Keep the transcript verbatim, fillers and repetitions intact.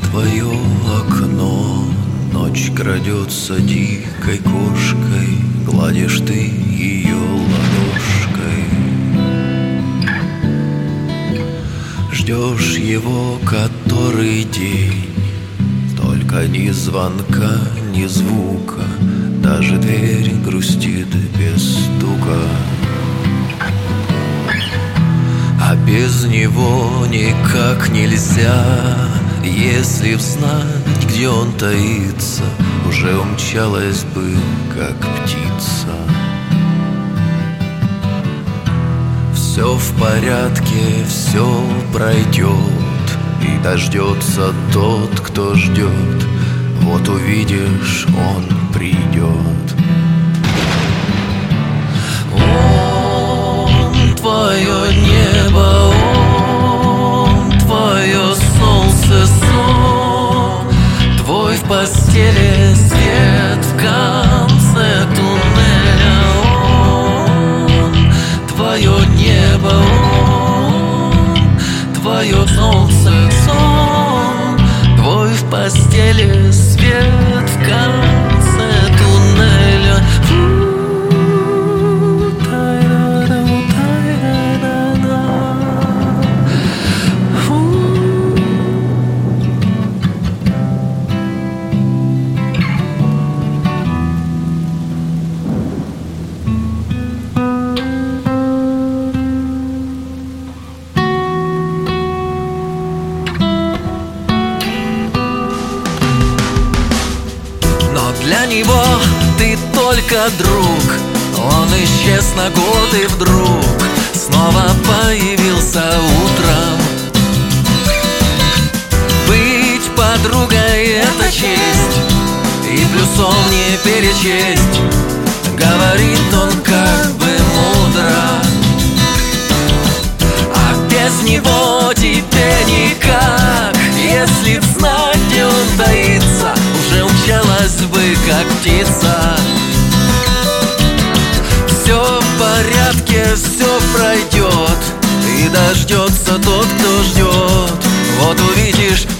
твое окно. Ночь крадется дикой кошкой, гладишь ты ее ладошкой. Ждешь его который день, только ни звонка, ни звука, даже дверь грустит без стука. А без него никак нельзя. Если б знать, где он таится, уже умчалась бы, как птица. Все в порядке, все пройдет, и дождется тот, кто ждет. Вот увидишь, он придет. Он твое небо, он твое солнце, сон, твой в постели свет в конце туннеля. Он твое небо, он твое солнце, сон, твой в постели свет в конце туннеля. Для него ты только друг. Он исчез на год и вдруг снова появился утром. Быть подругой — это честь, и плюсом не перечесть. Говорит он как бы мудро, а без него тебе никак. Если б знать, где он таится, уже умчалась бы, как птица. Все в порядке, все пройдет, и дождется тот, кто ждет. Вот увидишь,